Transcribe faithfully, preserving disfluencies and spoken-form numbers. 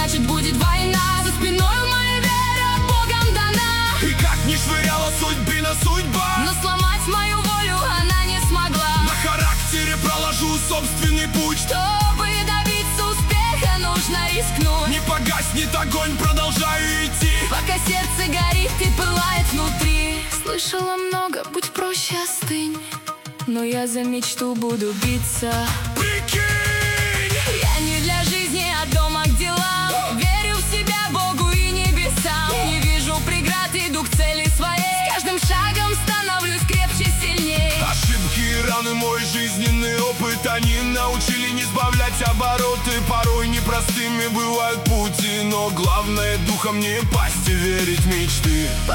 значит будет война. За спиной моя вера Богом дана. И как ни швыряла судьбина судьба, но сломать мою волю она не смогла. на характере проложу собственный путь. Чтобы добиться успеха, нужно рискнуть. Не погаснет огонь, продолжаю идти, пока сердце горит и пылает внутри. Слышала много, будь проще, остынь, но я за мечту буду биться. Прикинь! Я не для жизни, а дома к делам. Верю в себя, Богу и небесам. Не вижу преград, иду к цели своей. С каждым шагом становлюсь крепче, сильней. Ошибки и раны, мой жизненный опыт, они научили не сбавлять обороты. Порой непростыми бывают пути, но главное духом не пасть и верить в мечты.